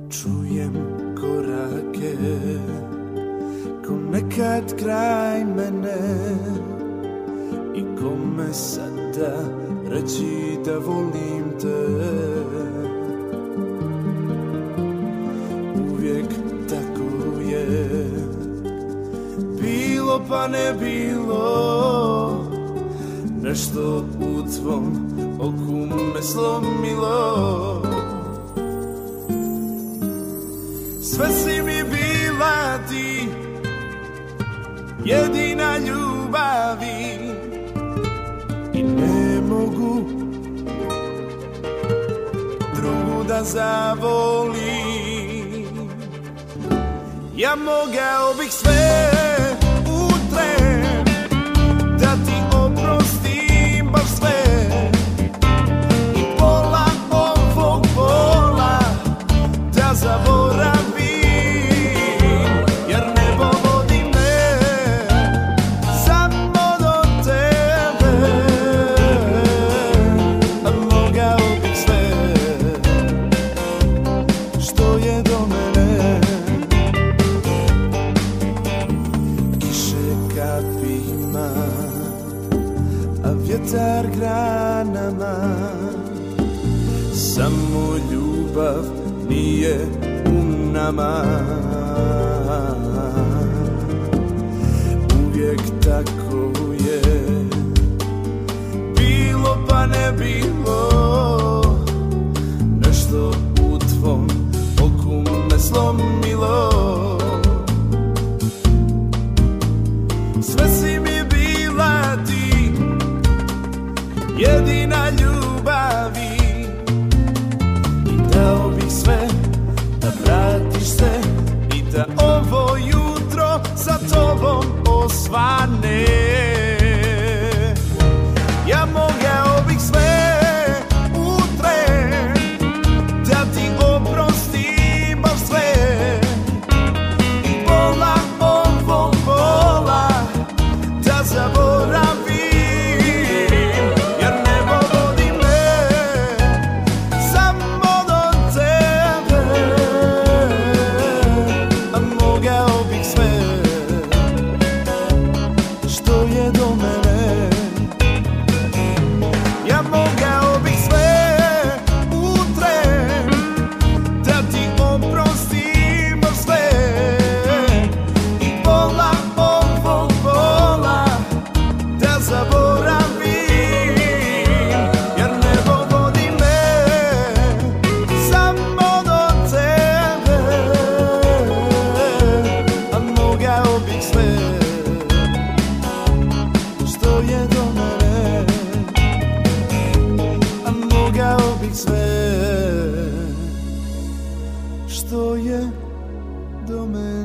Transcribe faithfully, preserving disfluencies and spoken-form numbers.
Čujem korake ko nekad kraj mene, i kome sada reći da volim te. Uvijek tako je bilo pa ne bilo, nešto u tvom oku me slomilo. Sve si mi bila ti, jedina ljubavi, i ne mogu drugu da zavolim. Ja mogao bih sve u tren da ti oprostim baš sve, i pola ovog bola da zaboravim. Vjetar granama, samo ljubav nije u nama. Uvijek tako je bilo pa ne bilo, nešto u tvom oku me slomilo. Sve si mi bila ti, jedina ljubavi, i dao bih sve da vratiš se i da ovo jutro sa tobom osvane. Ja mogao bih sve u tren da ti oprostim baš sve, i pola ovog bola da zaboravim. Sve što je do mene.